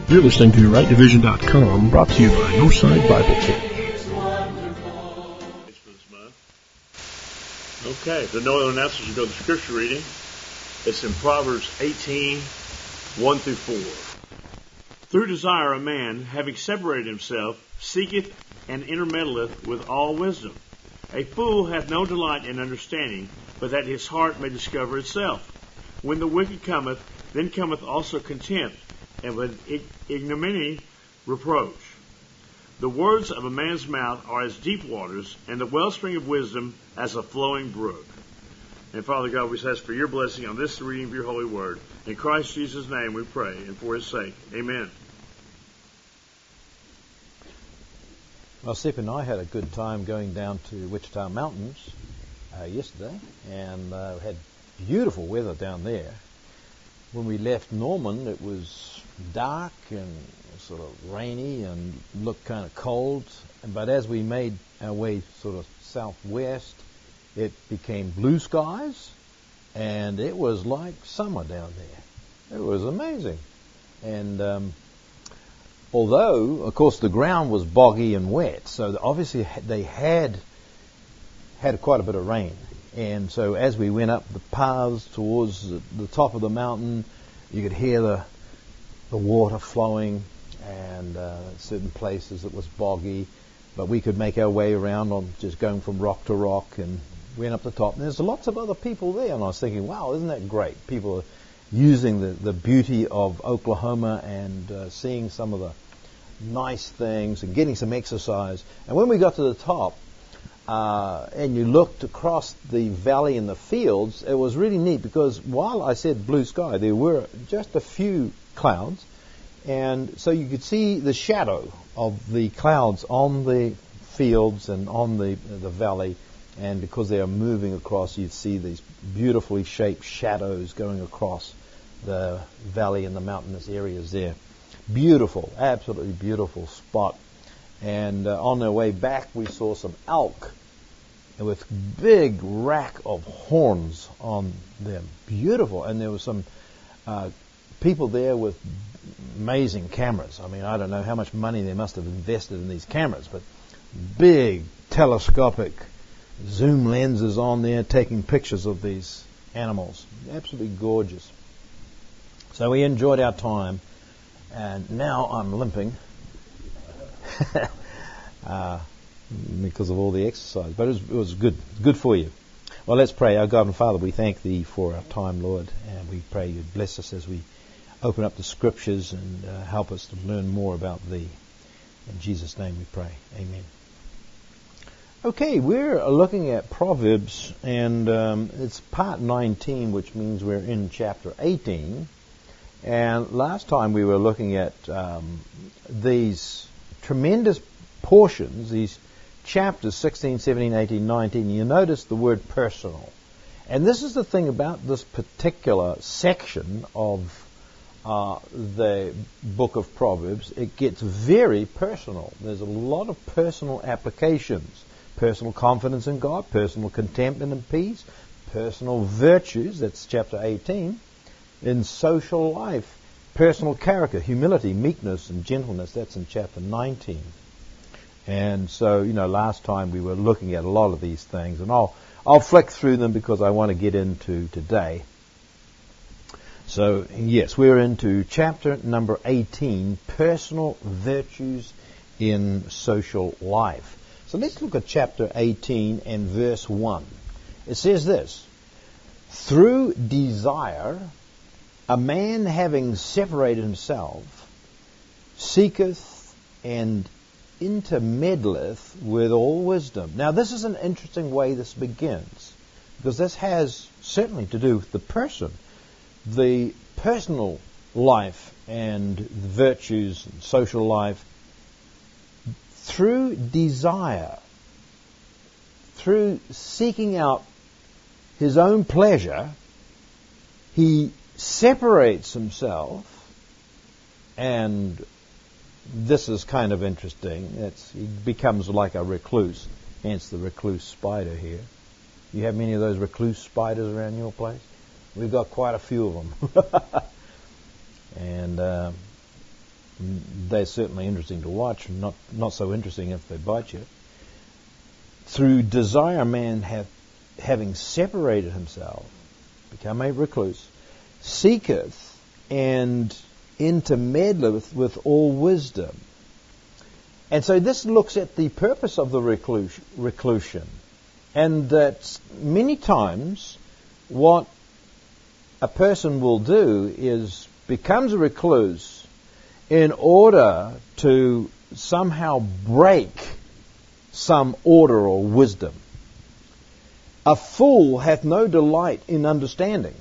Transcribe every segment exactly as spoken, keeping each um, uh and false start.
You're listening to right division dot com, brought to you by Northside Bible Church. Okay, the no other announcements will go to the scripture reading. It's in Proverbs eighteen, one through four. Through desire a man, having separated himself, seeketh and intermeddleth with all wisdom. A fool hath no delight in understanding, but that his heart may discover itself. When the wicked cometh, then cometh also contempt, and with ignominy reproach. The words of a man's mouth are as deep waters, and the wellspring of wisdom as a flowing brook. And Father God, we ask for your blessing on this reading of your holy word. In Christ Jesus' name we pray, and for his sake. Amen. Well, Sip and I had a good time going down to Wichita Mountains uh, yesterday, and uh, had beautiful weather down there. When we left Norman, it was dark and sort of rainy and looked kind of cold. But as we made our way sort of southwest, it became blue skies, and it was like summer down there. It was amazing. And um, although, of course, the ground was boggy and wet, so obviously they had had quite a bit of rain. And so as we went up the paths towards the, the top of the mountain, you could hear the the water flowing, and uh, certain places it was boggy, but we could make our way around on just going from rock to rock, and went up the top. And there's lots of other people there, and I was thinking, wow, isn't that great? People are using the, the beauty of Oklahoma and uh, seeing some of the nice things and getting some exercise. And when we got to the top, Uh, and you looked across the valley and the fields, it was really neat because while I said blue sky, there were just a few clouds, and so you could see the shadow of the clouds on the fields and on the the valley, and because they are moving across, you'd see these beautifully shaped shadows going across the valley and the mountainous areas there. Beautiful, absolutely beautiful spot. And uh, on their way back, we saw some elk with big rack of horns on them. Beautiful. And there were some uh, people there with amazing cameras. I mean, I don't know how much money they must have invested in these cameras, but big telescopic zoom lenses on there taking pictures of these animals. Absolutely gorgeous. So we enjoyed our time, and now I'm limping. uh, because of all the exercise. But it was, it was good good for you. Well, let's pray. Our God and Father, we thank Thee for our time, Lord, and we pray You bless us as we open up the Scriptures and uh, help us to learn more about Thee. In Jesus' name we pray. Amen. Okay, we're looking at Proverbs, and um, it's part nineteen, which means we're in chapter eighteen. And last time we were looking at um, these tremendous portions, these chapters sixteen, seventeen, eighteen, nineteen. You notice the word personal. And this is the thing about this particular section of uh, the book of Proverbs. It gets very personal. There's a lot of personal applications. Personal confidence in God, personal contentment and peace, personal virtues, that's chapter eighteen. In social life, personal character, humility, meekness, and gentleness, that's in chapter nineteen. And so, you know, last time we were looking at a lot of these things, and I'll I'll flick through them because I want to get into today. So, yes, we're into chapter number eighteen, personal virtues in social life. So let's look at chapter eighteen and verse one. It says this: through desire, a man having separated himself, seeketh and intermeddleth with all wisdom. Now, this is an interesting way this begins, because this has certainly to do with the person, the personal life and the virtues and social life. Through desire, through seeking out his own pleasure, he separates himself, and this is kind of interesting. It's, he becomes like a recluse, hence the recluse spider here. You have many of those recluse spiders around your place? We've got quite a few of them. and uh, They're certainly interesting to watch, not not so interesting if they bite you. Through desire, man have, having separated himself, become a recluse, seeketh and intermeddleth with all wisdom. And so this looks at the purpose of the reclus- reclusion. And that many times what a person will do is becomes a recluse in order to somehow break some order or wisdom. A fool hath no delight in understanding,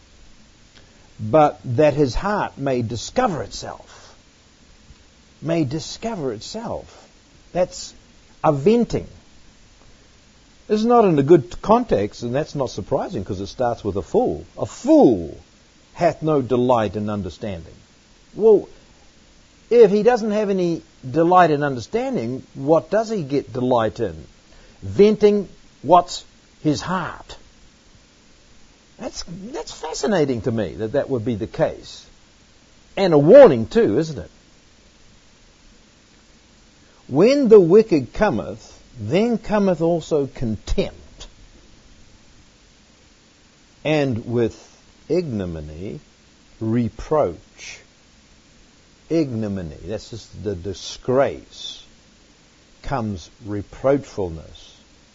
but that his heart may discover itself. May discover itself. That's a venting. This is not in a good context, and that's not surprising because it starts with a fool. A fool hath no delight in understanding. Well, if he doesn't have any delight in understanding, what does he get delight in? Venting what's his heart. That's that's fascinating to me that that would be the case. And a warning too, isn't it? When the wicked cometh, then cometh also contempt, and with ignominy reproach. Ignominy, that's just the disgrace, comes reproachfulness.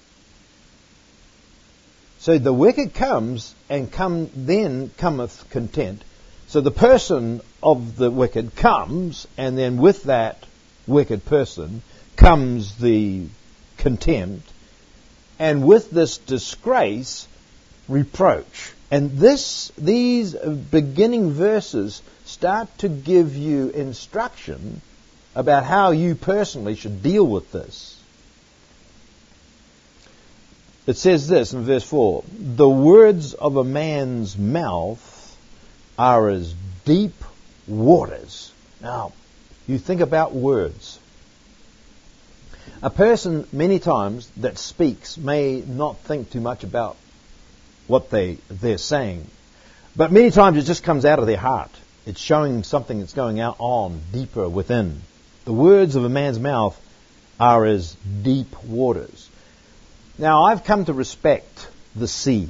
So the wicked comes, and come then cometh contempt. So the person of the wicked comes, and then with that wicked person comes the contempt, and with this disgrace, reproach. And this, these beginning verses start to give you instruction about how you personally should deal with this. It says this in verse four, the words of a man's mouth are as deep waters. Now, you think about words. A person, many times, that speaks may not think too much about what they, they're saying. But many times it just comes out of their heart. It's showing something that's going out on deeper within. The words of a man's mouth are as deep waters. Now, I've come to respect the sea.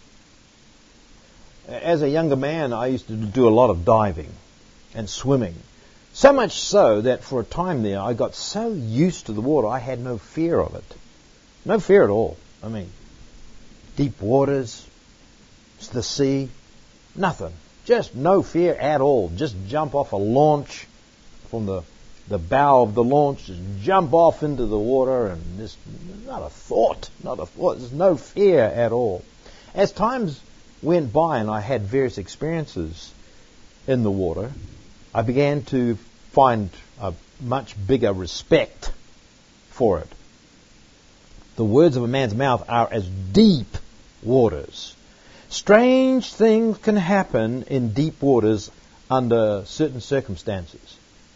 As a younger man, I used to do a lot of diving and swimming. So much so that for a time there, I got so used to the water, I had no fear of it. No fear at all. I mean, deep waters, the sea, nothing. Just no fear at all. Just jump off a launch from the, the bow of the launch, just jump off into the water, and just not a thought, not a thought. There's no fear at all. As times went by and I had various experiences in the water, I began to find a much bigger respect for it. The words of a man's mouth are as deep waters. Strange things can happen in deep waters under certain circumstances.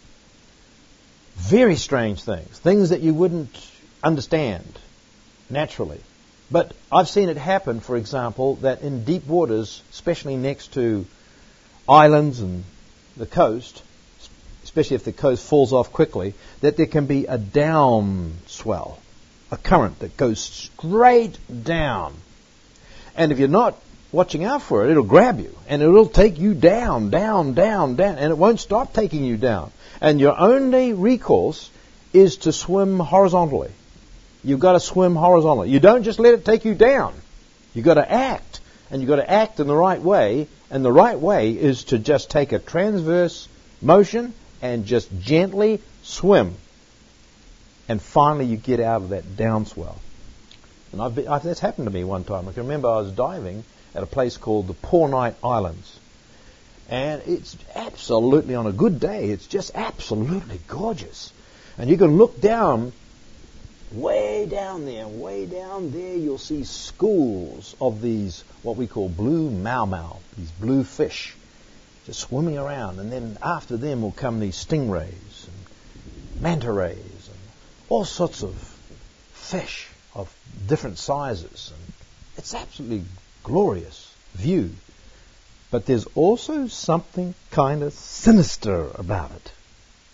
Very strange things. Things that you wouldn't understand naturally. But I've seen it happen, for example, that in deep waters, especially next to islands and the coast, especially if the coast falls off quickly, that there can be a down swell, a current that goes straight down. And if you're not watching out for it, it'll grab you, and it'll take you down, down, down, down, and it won't stop taking you down. And your only recourse is to swim horizontally. You've got to swim horizontally. You don't just let it take you down. You've got to act, and you've got to act in the right way, and the right way is to just take a transverse motion and just gently swim. And finally you get out of that downswell. And I've been, I've, that's happened to me one time. I can remember I was diving at a place called the Poor Knight Islands. And it's absolutely, on a good day, it's just absolutely gorgeous. And you can look down, way down there, way down there, you'll see schools of these, what we call blue mau mau, these blue fish, just swimming around. And then after them will come these stingrays and manta rays and all sorts of fish of different sizes. And it's absolutely glorious view. But there's also something kind of sinister about it.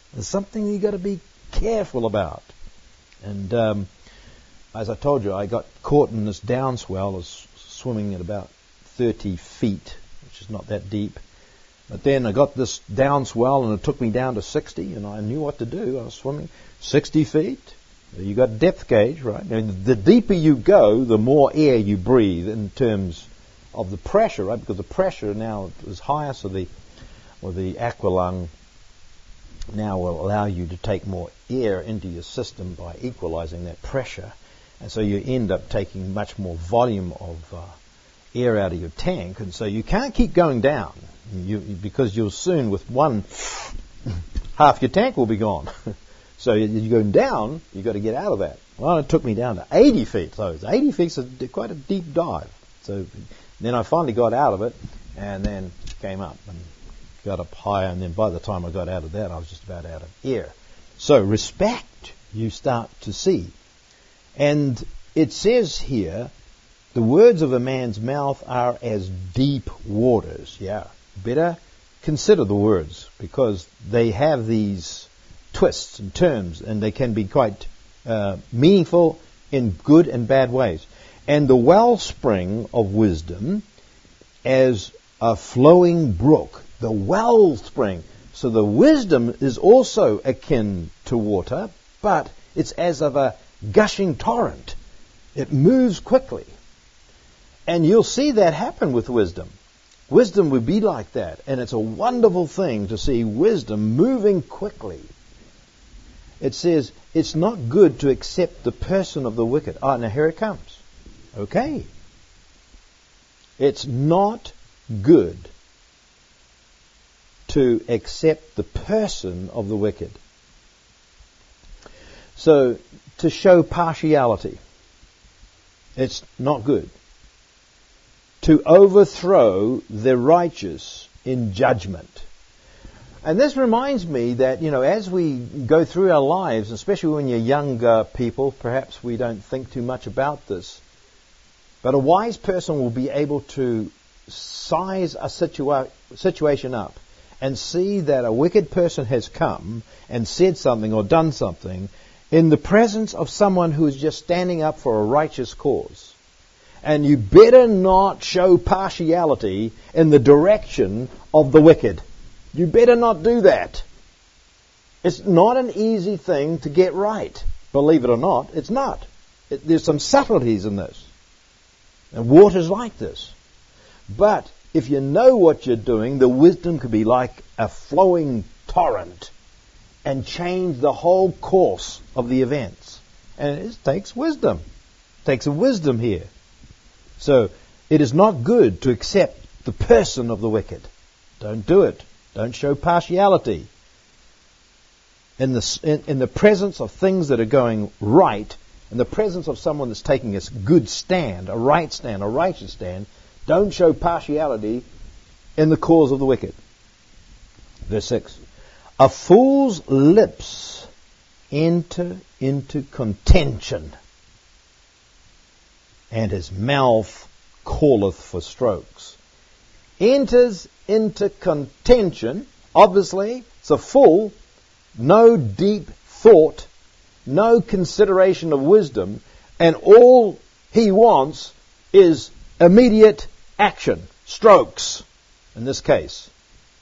There's something you've got to be careful about. And um, as I told you, I got caught in this downswell. I was swimming at about thirty feet, which is not that deep. But then I got this downswell, and it took me down to sixty, and I knew what to do. I was swimming sixty feet. You got depth gauge, right? And the deeper you go, the more air you breathe in terms of the pressure, right? Because the pressure now is higher, so the or the aqualung now will allow you to take more air into your system by equalizing that pressure. And so you end up taking much more volume of uh, air out of your tank. And so you can't keep going down you, because you'll soon, with one, half your tank will be gone. So you're going down, you've got to get out of that. Well, it took me down to eighty feet. So eighty feet is quite a deep dive. So then I finally got out of it and then came up and got up higher, and then by the time I got out of that, I was just about out of air. So respect, you start to see. And it says here, the words of a man's mouth are as deep waters. Yeah, better consider the words, because they have these twists and turns, and they can be quite uh, meaningful in good and bad ways. And the wellspring of wisdom as a flowing brook. The wellspring. So the wisdom is also akin to water, but it's as of a gushing torrent. It moves quickly. And you'll see that happen with wisdom. Wisdom would be like that. And it's a wonderful thing to see wisdom moving quickly. It says, it's not good to accept the person of the wicked. Ah, now here it comes. Okay. It's not good to accept the person of the wicked. So, to show partiality, it's not good. To overthrow the righteous in judgment. And this reminds me that, you know, as we go through our lives, especially when you're younger people, perhaps we don't think too much about this, but a wise person will be able to size a situa- situation up and see that a wicked person has come and said something or done something in the presence of someone who is just standing up for a righteous cause. And you better not show partiality in the direction of the wicked. You better not do that. It's not an easy thing to get right. Believe it or not, it's not. It, there's some subtleties in this. And water's like this. But if you know what you're doing, the wisdom could be like a flowing torrent and change the whole course of the events. And it takes wisdom. It takes a wisdom here. So it is not good to accept the person of the wicked. Don't do it. Don't show partiality. In the, in, in the presence of things that are going right, in the presence of someone that's taking a good stand, a right stand, a righteous stand, don't show partiality in the cause of the wicked. Verse six. A fool's lips enter into contention, and his mouth calleth for strokes. Enters into contention. Obviously, it's a fool. No deep thought, no consideration of wisdom, and all he wants is immediate action, strokes, in this case.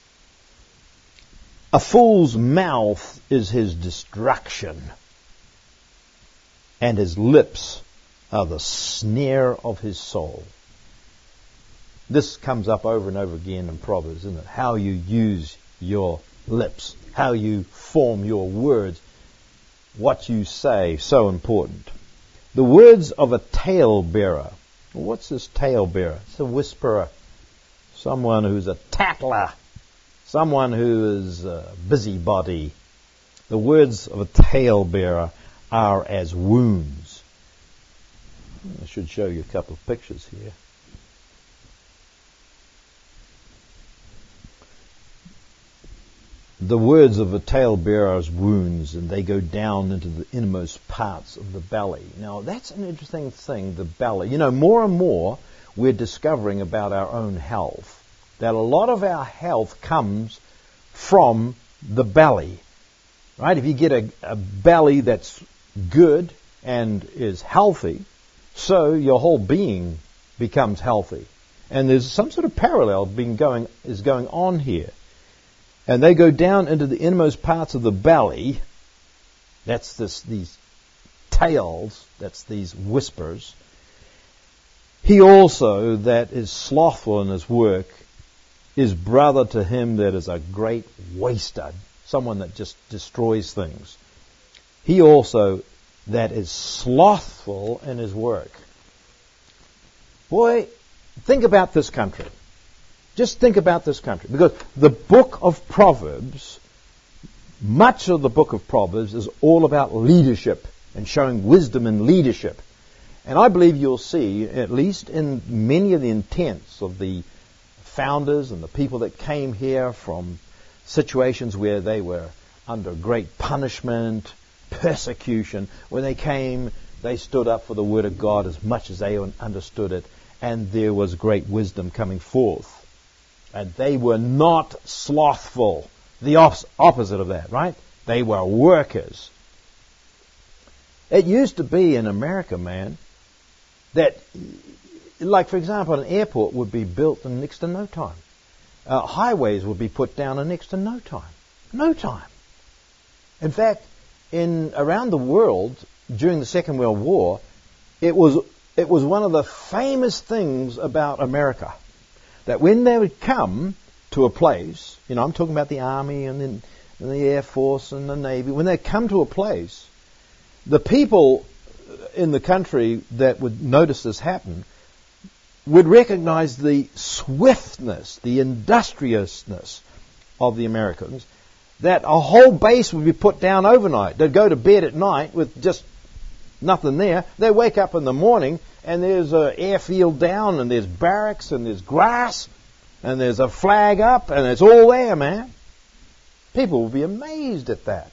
A fool's mouth is his destruction, and his lips are the snare of his soul. This comes up over and over again in Proverbs, isn't it? How you use your lips, how you form your words, what you say, so important. The words of a talebearer. Well, what's this talebearer? It's a whisperer, someone who's a tattler, someone who is a busybody. The words of a talebearer are as wounds. I should show you a couple of pictures here. The words of a talebearer are as wounds, and they go down into the innermost parts of the belly. Now, that's an interesting thing, the belly. You know, more and more we're discovering about our own health, that a lot of our health comes from the belly. right? If you get a, a belly that's good and is healthy, so your whole being becomes healthy. And there's some sort of parallel being going is going on here. And they go down into the innermost parts of the belly. That's this these tails, that's these whispers. He also that is slothful in his work is brother to him that is a great waster, someone that just destroys things. He also that is slothful in his work. Boy, think about this country. Just think about this country. Because the book of Proverbs, much of the book of Proverbs is all about leadership and showing wisdom in leadership. And I believe you'll see, at least in many of the intents of the founders and the people that came here from situations where they were under great punishment, persecution, when they came, they stood up for the Word of God as much as they understood it, and there was great wisdom coming forth. And they were not slothful. The op- opposite of that, right? They were workers. It used to be in America, man, that, like for example, an airport would be built in next to no time. Uh, highways would be put down in next to no time. No time. In fact, in around the world during the Second World War, it was it was one of the famous things about America that when they would come to a place, you know, I'm talking about the Army and, then, and the Air Force and the Navy, when they come to a place, the people in the country that would notice this happen would recognize the swiftness, the industriousness of the Americans, that a whole base would be put down overnight. They'd go to bed at night with just nothing there. They wake up in the morning and there's an airfield down and there's barracks and there's grass and there's a flag up and it's all there, man. People will be amazed at that.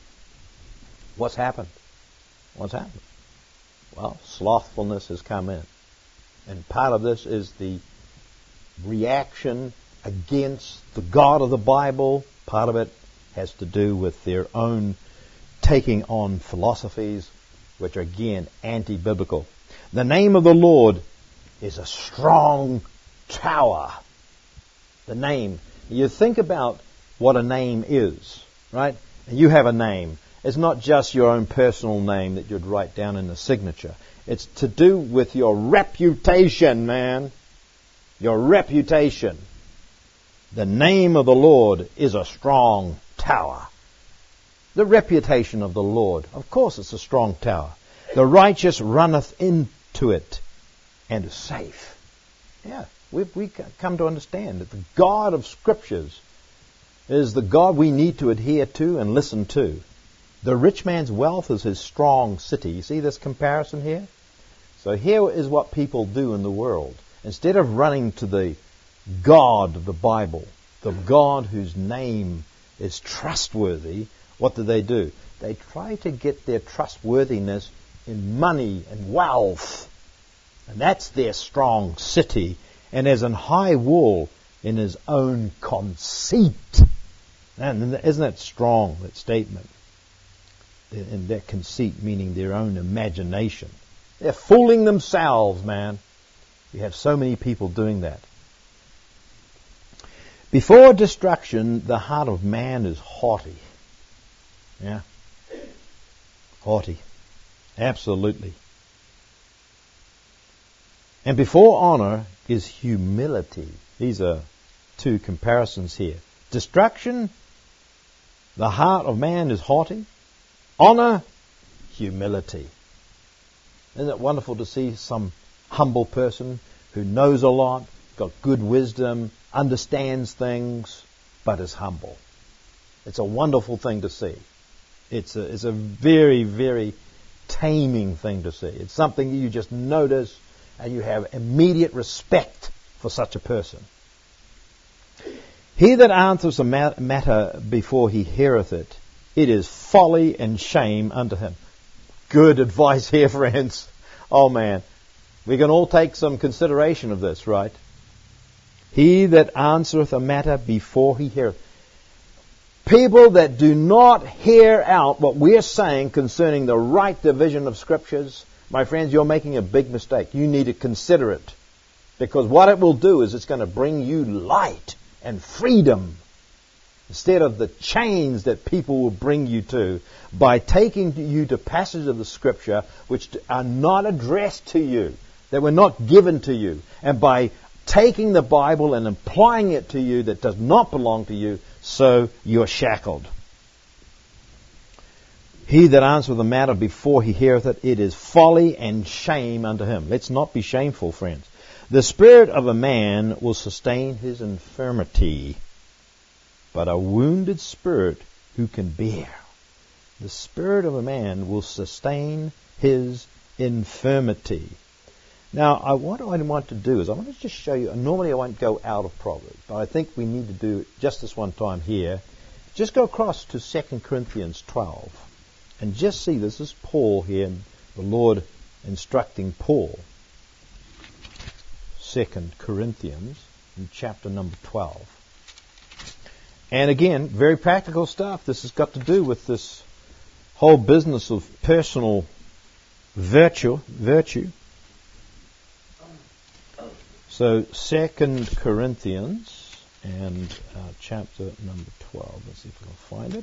What's happened? What's happened? Well, slothfulness has come in. And part of this is the reaction against the God of the Bible. Part of it has to do with their own taking on philosophies which are, again, anti-biblical. The name of the Lord is a strong tower. The name. You think about what a name is, right? You have a name. It's not just your own personal name that you'd write down in the signature. It's to do with your reputation, man. Your reputation. The name of the Lord is a strong tower. The reputation of the Lord, of course it's a strong tower. The righteous runneth into it and is safe. Yeah, we've, we come to understand that the God of Scriptures is the God we need to adhere to and listen to. The rich man's wealth is his strong city. You see this comparison here? So here is what people do in the world. Instead of running to the God of the Bible, the God whose name is trustworthy, what do they do? They try to get their trustworthiness in money and wealth. And that's their strong city. And as an high wall in his own conceit. And isn't that strong, that statement? And that conceit meaning their own imagination. They're fooling themselves, man. You have so many people doing that. Before destruction, the heart of man is haughty. Yeah? Haughty. Absolutely. And before honor is humility. These are two comparisons here. Destruction, the heart of man is haughty. Honor, humility. Isn't it wonderful to see some humble person who knows a lot, got good wisdom, understands things, but is humble? It's a wonderful thing to see. It's a, it's a very, very taming thing to see. It's something you just notice and you have immediate respect for such a person. He that answers a matter before he heareth it, it is folly and shame unto him. Good advice here, friends. Oh man, we can all take some consideration of this, right? He that answereth a matter before he heareth. People that do not hear out what we're saying concerning the right division of Scriptures, my friends, you're making a big mistake. You need to consider it. Because what it will do is it's going to bring you light and freedom instead of the chains that people will bring you to by taking you to passages of the Scripture which are not addressed to you, that were not given to you, and by taking the Bible and applying it to you that does not belong to you, so you're shackled. He that answereth the matter before he heareth it, it is folly and shame unto him. Let's not be shameful, friends. The spirit of a man will sustain his infirmity, but a wounded spirit who can bear? The spirit of a man will sustain his infirmity. Now, I, what I want to do is I want to just show you, normally I won't go out of Proverbs, but I think we need to do it just this one time here. Just go across to Second Corinthians twelve and just see, this is Paul here, the Lord instructing Paul. Second Corinthians in chapter number twelve. And again, very practical stuff. This has got to do with this whole business of personal virtue. virtue. So, Second Corinthians and uh, chapter number twelve. Let's see if we can find it.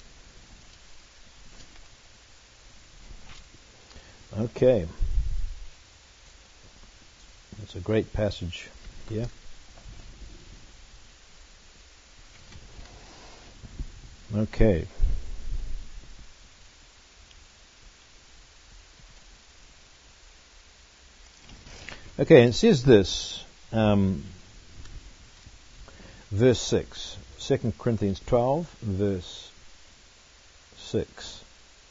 Okay. It's a great passage here. Okay. Okay, it says this, um, verse six, Second Corinthians twelve, verse six.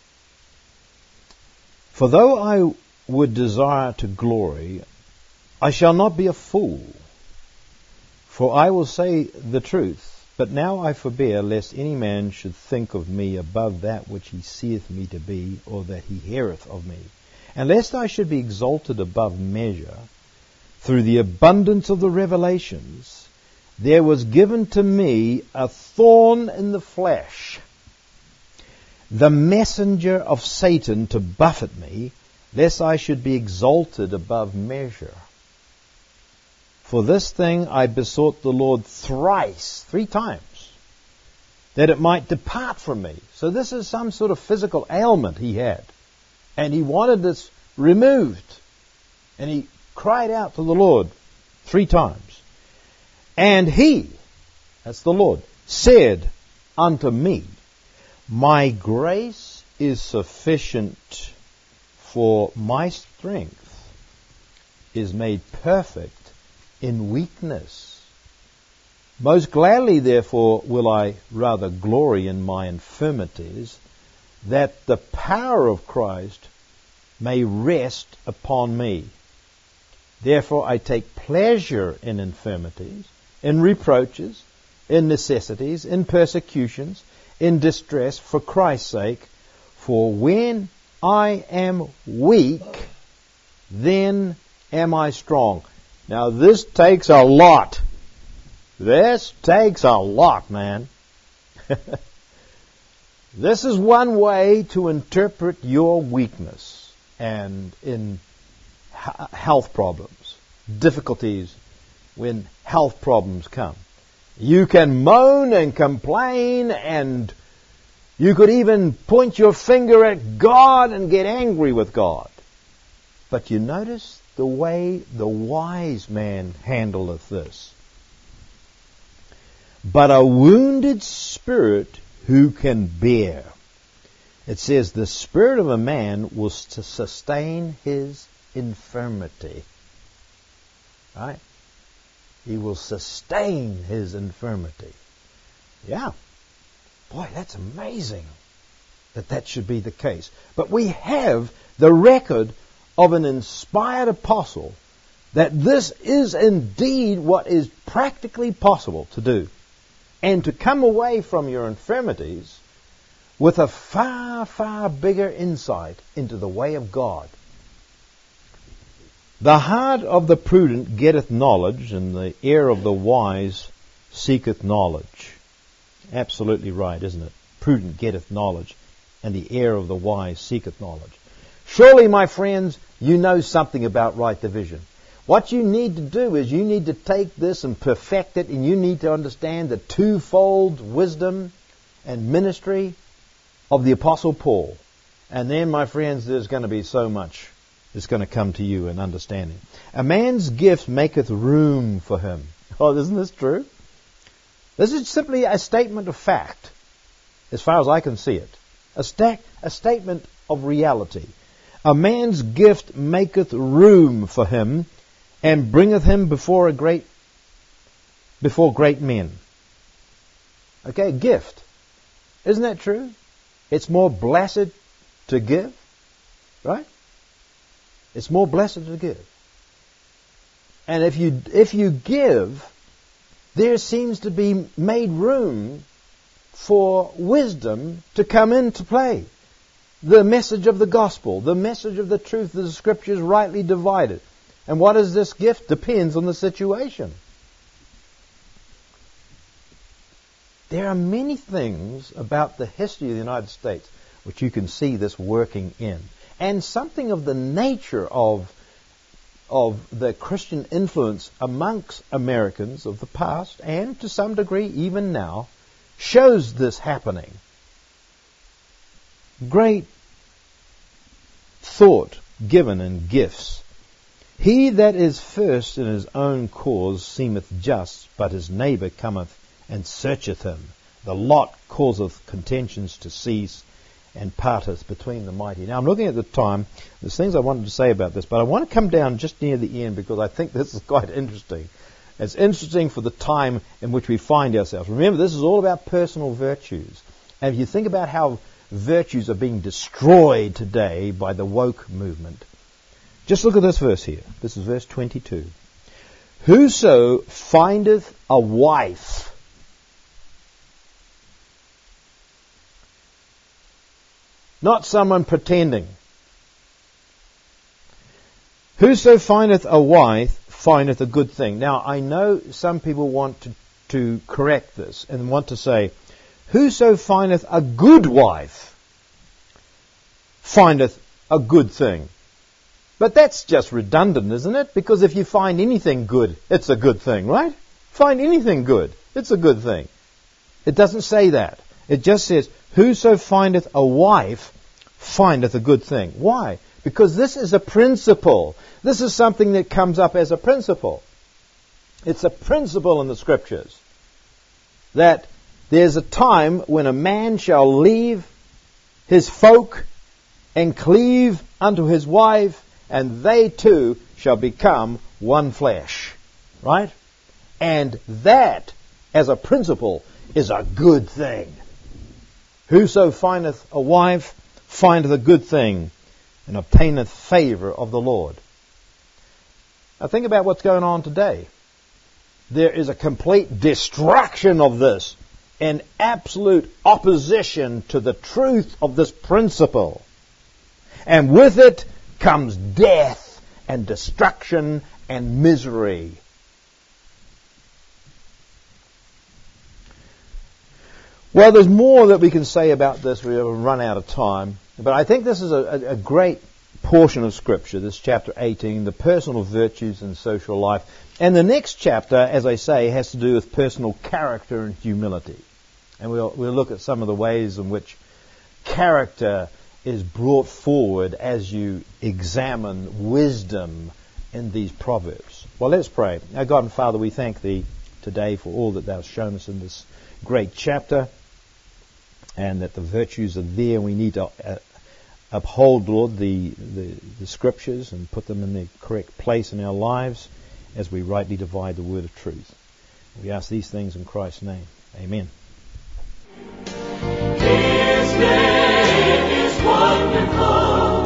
For though I would desire to glory, I shall not be a fool, for I will say the truth. But now I forbear, lest any man should think of me above that which he seeth me to be, or that he heareth of me. And lest I should be exalted above measure, through the abundance of the revelations, there was given to me a thorn in the flesh, the messenger of Satan to buffet me, lest I should be exalted above measure. For this thing I besought the Lord thrice, three times, that it might depart from me. So this is some sort of physical ailment he had. And he wanted this removed. And he cried out to the Lord three times. And he, that's the Lord, said unto me, my grace is sufficient, for my strength is made perfect in weakness. Most gladly, therefore, will I rather glory in my infirmities, that the power of Christ may rest upon me. Therefore I take pleasure in infirmities, in reproaches, in necessities, in persecutions, in distress, for Christ's sake. For when I am weak, then am I strong. Now this takes a lot. This takes a lot, man. This is one way to interpret your weakness and in health problems, difficulties when health problems come. You can moan and complain, and you could even point your finger at God and get angry with God. But you notice the way the wise man handleth this. But a wounded spirit who can bear? It says the spirit of a man was to sustain his infirmity. Right? He will sustain his infirmity. Yeah. Boy, that's amazing that that should be the case. But we have the record of an inspired apostle that this is indeed what is practically possible to do. And to come away from your infirmities with a far, far bigger insight into the way of God. The heart of the prudent getteth knowledge, and the ear of the wise seeketh knowledge. Absolutely right, isn't it? Prudent getteth knowledge, and the ear of the wise seeketh knowledge. Surely, my friends, you know something about right division. What you need to do is you need to take this and perfect it, and you need to understand the twofold wisdom and ministry of the Apostle Paul. And then, my friends, there's going to be so much that's going to come to you in understanding. A man's gift maketh room for him. Oh, isn't this true? This is simply a statement of fact, as far as I can see it. A, sta- a statement of reality. A man's gift maketh room for him, and bringeth him before a great, before great men. Okay, gift. Isn't that true? It's more blessed to give, right? It's more blessed to give. And if you if you give, there seems to be made room for wisdom to come into play. The message of the gospel, the message of the truth of the Scriptures rightly divided. And what is this gift? Depends on the situation. There are many things about the history of the United States which you can see this working in. And something of the nature of, of the Christian influence amongst Americans of the past, and to some degree even now, shows this happening. Great thought given in gifts. He that is first in his own cause seemeth just, but his neighbour cometh and searcheth him. The lot causeth contentions to cease, and parteth between the mighty. Now I'm looking at the time. There's things I wanted to say about this, but I want to come down just near the end because I think this is quite interesting. It's interesting for the time in which we find ourselves. Remember, this is all about personal virtues. And if you think about how virtues are being destroyed today by the woke movement, just look at this verse here. This is verse twenty-two. Whoso findeth a wife, not someone pretending. Whoso findeth a wife findeth a good thing. Now, I know some people want to, to correct this and want to say, whoso findeth a good wife findeth a good thing. But that's just redundant, isn't it? Because if you find anything good, it's a good thing, right? Find anything good, it's a good thing. It doesn't say that. It just says, whoso findeth a wife findeth a good thing. Why? Because this is a principle. This is something that comes up as a principle. It's a principle in the Scriptures that there's a time when a man shall leave his folk and cleave unto his wife, and they two shall become one flesh. Right? And that, as a principle, is a good thing. Whoso findeth a wife findeth a good thing, and obtaineth favour of the Lord. Now think about what's going on today. There is a complete destruction of this, and absolute opposition to the truth of this principle. And with it comes death and destruction and misery. Well, there's more that we can say about this. We've run out of time. But I think this is a, a great portion of Scripture, this chapter eighteen, the personal virtues and social life. And the next chapter, as I say, has to do with personal character and humility. And we'll, we'll look at some of the ways in which character is brought forward as you examine wisdom in these Proverbs. Well, let's pray. Our God and Father, we thank Thee today for all that Thou hast shown us in this great chapter, and that the virtues are there. We need to uh, uphold, Lord, the, the, the Scriptures and put them in their correct place in our lives as we rightly divide the word of truth. We ask these things in Christ's name. Amen. His name is wonderful,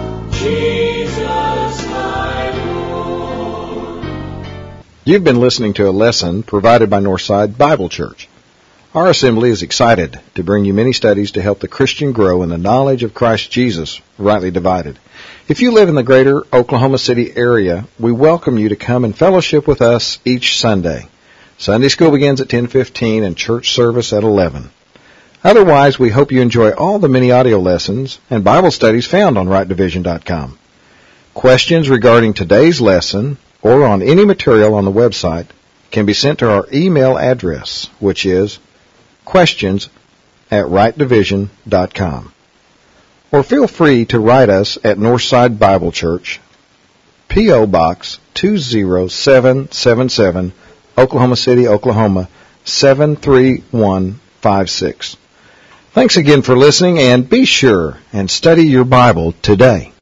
Jesus my Lord. You've been listening to a lesson provided by Northside Bible Church. Our assembly is excited to bring you many studies to help the Christian grow in the knowledge of Christ Jesus, rightly divided. If you live in the greater Oklahoma City area, we welcome you to come and fellowship with us each Sunday. Sunday school begins at ten fifteen and church service at eleven. Otherwise, we hope you enjoy all the many audio lessons and Bible studies found on right division dot com. Questions regarding today's lesson or on any material on the website can be sent to our email address, which is questions at right division dot com. Or feel free to write us at Northside Bible Church, P O. Box two zero seven seven seven, Oklahoma City, Oklahoma seven three one five six. Thanks again for listening, and be sure and study your Bible today.